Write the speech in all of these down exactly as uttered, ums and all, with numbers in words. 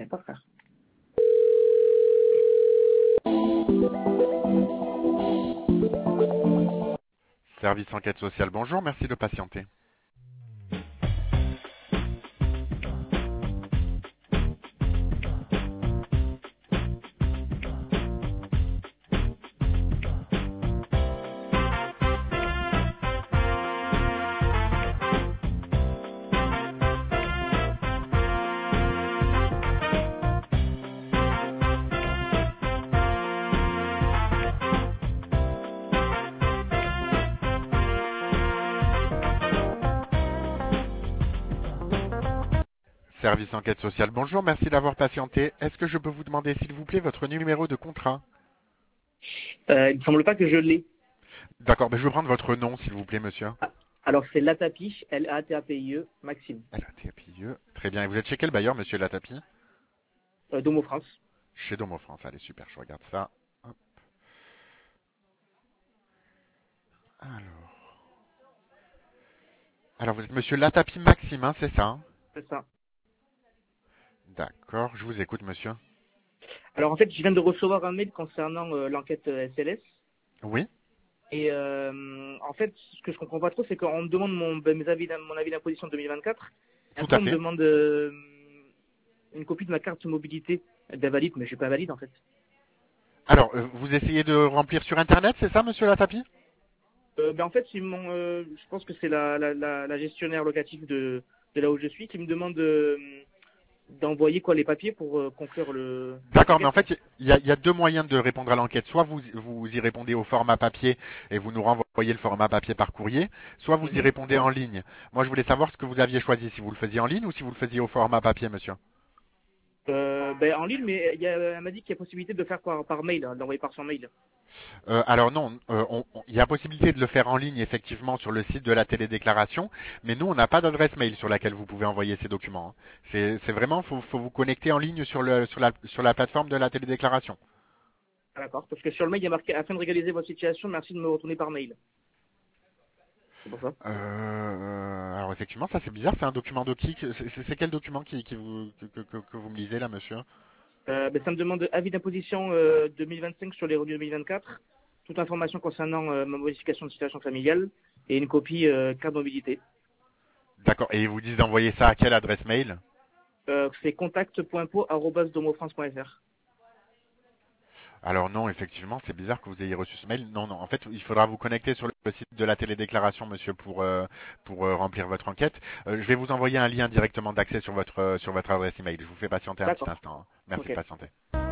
savais pas faire. Service enquête sociale, bonjour, merci de patienter. Service enquête sociale, bonjour, merci d'avoir patienté. Est-ce que je peux vous demander, s'il vous plaît, votre numéro de contrat? Euh, il me semble pas que je l'ai. D'accord, mais je veux prendre votre nom, s'il vous plaît, monsieur. Ah, alors c'est Latapi, L A T A P I E, Maxime, L A T A P I E. Très bien, et vous êtes chez quel bailleur, monsieur Latapi? euh, Domo France. Chez Domo France, allez, super, je regarde ça. Hop. Alors... Alors, vous êtes monsieur Latapi Maxime, hein, c'est ça, hein? C'est ça. D'accord, je vous écoute, monsieur. Alors en fait, je viens de recevoir un mail concernant euh, l'enquête euh, S L S. Oui, Et euh, en fait, ce que je comprends pas trop, c'est qu'on me demande mon, ben, mes avis, d'im- mon avis d'imposition deux mille vingt-quatre. Et tout après, à on me fait. demande euh, une copie de ma carte mobilité. Elle est valide, mais je suis pas valide en fait. Alors, euh, vous essayez de remplir sur Internet, c'est ça, monsieur Latapi? Euh, ben en fait, ils m'ont, euh, je pense que c'est la, la, la, la gestionnaire locative de, de là où je suis qui me demande euh, d'envoyer quoi les papiers pour euh, conclure le D'accord, mais en l'enquête, quoi. fait, il y, a- il y a deux moyens de répondre à l'enquête. Soit vous, vous y répondez au format papier et vous nous renvoyez le format papier par courrier, soit vous y Mhm. répondez en ligne. Moi, je voulais savoir ce que vous aviez choisi, si vous le faisiez en ligne ou si vous le faisiez au format papier, monsieur. Euh, ben, en ligne, mais il y a, elle m'a dit qu'il y a possibilité de le faire par, par mail, hein, d'envoyer par son mail. Euh, alors non, euh, on- on- il y a possibilité de le faire en ligne, effectivement, sur le site de la télédéclaration, mais nous, on n'a pas d'adresse mail sur laquelle vous pouvez envoyer ces documents, hein. C'est c'est vraiment, faut, faut vous connecter en ligne sur, le, sur, la, sur la plateforme de la télédéclaration. Ah, d'accord. Parce que sur le mail, il y a marqué afin de régulariser votre situation, merci de me retourner par mail. C'est pour ça. Euh, alors effectivement, ça c'est bizarre, c'est un document de qui que- C'est c'est quel document qui, qui vous, que, que- que vous me lisez là, monsieur? Euh, ben, ça me demande avis d'imposition euh, deux mille vingt-cinq sur les revenus deux mille vingt-quatre, toute information concernant euh, ma modification de situation familiale et une copie euh, carte mobilité. D'accord, et ils vous disent d'envoyer ça à quelle adresse mail? Euh, c'est contact point po arobase domofrance point fr. Alors non, effectivement, c'est bizarre que vous ayez reçu ce mail. Non, non, en fait, il faudra vous connecter sur le site de la télédéclaration, monsieur, pour, euh, pour euh, remplir votre enquête. Euh, je vais vous envoyer un lien directement d'accès sur votre, euh, sur votre adresse email. Je vous fais patienter un petit D'accord. instant, hein. Merci de Ok. patienter.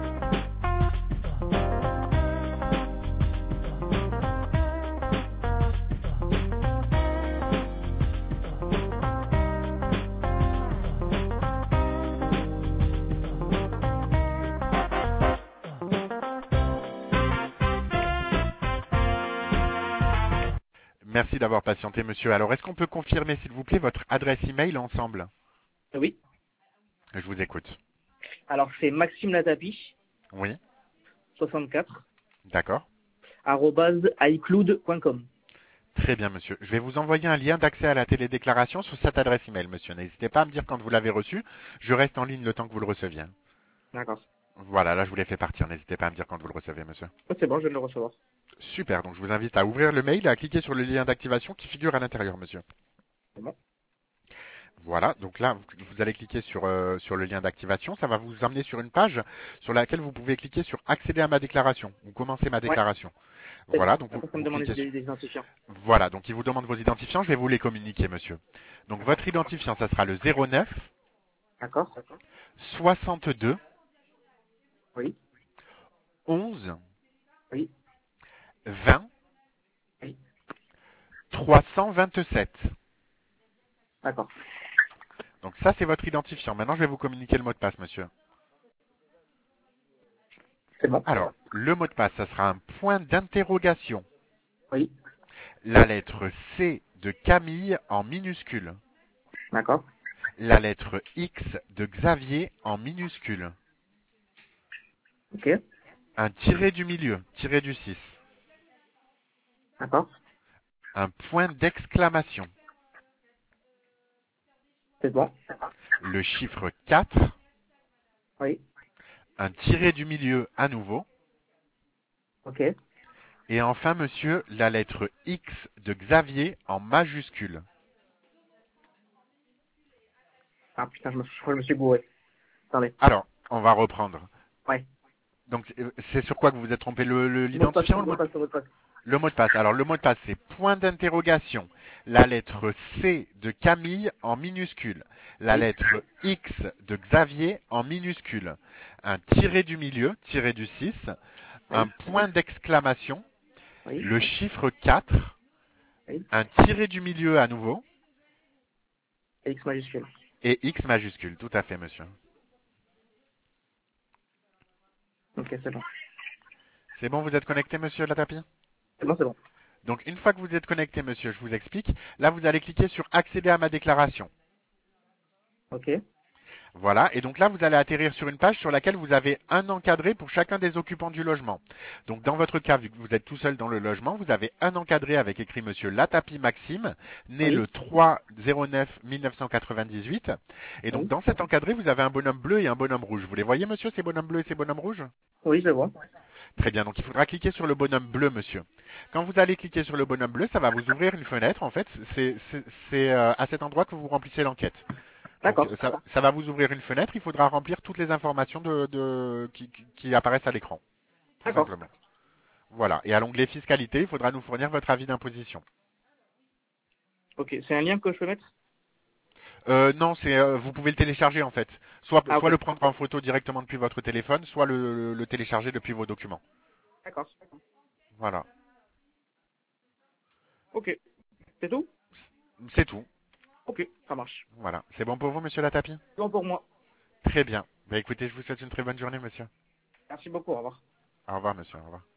Merci d'avoir patienté, monsieur. Alors, est-ce qu'on peut confirmer, s'il vous plaît, votre adresse email ensemble? Euh, Oui. Je vous écoute. Alors c'est Maxime Latapi, Oui, soixante-quatre, d'accord. arobase icloud point com. Très bien, monsieur. Je vais vous envoyer un lien d'accès à la télédéclaration sur cette adresse email, monsieur. N'hésitez pas à me dire quand vous l'avez reçu. Je reste en ligne le temps que vous le receviez. D'accord. Voilà, là, je vous l'ai fait partir. N'hésitez pas à me dire quand vous le recevez, monsieur. Oh, c'est bon, je viens de le recevoir. Super. Donc, je vous invite à ouvrir le mail et à cliquer sur le lien d'activation qui figure à l'intérieur, monsieur. C'est bon. Voilà. Donc là, vous, vous allez cliquer sur, euh, sur le lien d'activation. Ça va vous amener sur une page sur laquelle vous pouvez cliquer sur accéder à ma déclaration ou commencer ma Ouais, déclaration. c'est Voilà. ça. Donc, vous, Après ça me vous demande cliquez des, sur. des identifiants. Voilà. Donc, il vous demande vos identifiants. Je vais vous les communiquer, monsieur. Donc, D'accord. votre identifiant, ça sera le zéro neuf D'accord. soixante-deux Oui. onze Oui. vingt Oui. trois cent vingt-sept. D'accord. Donc ça, c'est votre identifiant. Maintenant, je vais vous communiquer le mot de passe, monsieur. C'est bon. Alors, le mot de passe, ça sera un point d'interrogation. Oui. La lettre C de Camille en minuscule. D'accord. La lettre X de Xavier en minuscule. Ok. Un tiret du milieu, tiret du six. D'accord. Un point d'exclamation. C'est bon. Le chiffre quatre Oui. un tiré du milieu à nouveau, Ok. et enfin, monsieur, la lettre X de Xavier en majuscule. Ah putain, je, me, je crois que je me suis gouré. Attendez. Alors, on va reprendre. Ouais. Donc, euh, c'est sur quoi que vous vous êtes trompé, le, le- Mot de passe, l'identifiant ou mot le de mot de, passe, mot de passe. le mot de passe? Alors, le mot de passe, c'est point d'interrogation, la lettre C de Camille en minuscule, la Oui. lettre X de Xavier en minuscule, un tiré du milieu, tiré du six, un Oui. point d'exclamation, Oui. le chiffre quatre, Oui. un tiré du milieu à nouveau, X majuscule. et X majuscule. Tout à fait, monsieur. Ok, c'est bon. C'est bon, vous êtes connecté, monsieur Latapi? C'est bon, c'est bon. Donc, une fois que vous êtes connecté, monsieur, je vous explique. Là, vous allez cliquer sur accéder à ma déclaration. Ok. Voilà, et donc là, vous allez atterrir sur une page sur laquelle vous avez un encadré pour chacun des occupants du logement. Donc dans votre cas, vu que vous êtes tout seul dans le logement, vous avez un encadré avec écrit Monsieur Latapi Maxime, né Oui. le trois zéro neuf mille neuf cent quatre-vingt-dix-huit. Et donc Oui. dans cet encadré, vous avez un bonhomme bleu et un bonhomme rouge. Vous les voyez, monsieur, ces bonhommes bleus et ces bonhommes rouges? Oui, je le vois. Très bien, donc il faudra cliquer sur le bonhomme bleu, monsieur. Quand vous allez cliquer sur le bonhomme bleu, ça va vous ouvrir une fenêtre. En fait, c'est c'est- c'est, euh, à cet endroit que vous remplissez l'enquête. Donc D'accord. ça, ça va vous ouvrir une fenêtre, il faudra remplir toutes les informations de, de- qui, qui- qui apparaissent à l'écran, tout D'accord. simplement. Voilà. Et à l'onglet fiscalité, il faudra nous fournir votre avis d'imposition. Ok. C'est un lien que je peux mettre? Euh, non, c'est euh, vous pouvez le télécharger en fait. Soit, Ah, soit ok. le prendre en photo directement depuis votre téléphone, soit le, le- le télécharger depuis vos documents. D'accord. Voilà. Ok. C'est tout? C'est tout. Ok, ça marche. Voilà. C'est bon pour vous, monsieur Latapi? C'est bon pour moi. Très bien. Bah écoutez, je vous souhaite une très bonne journée, monsieur. Merci beaucoup. Au revoir. Au revoir, monsieur. Au revoir.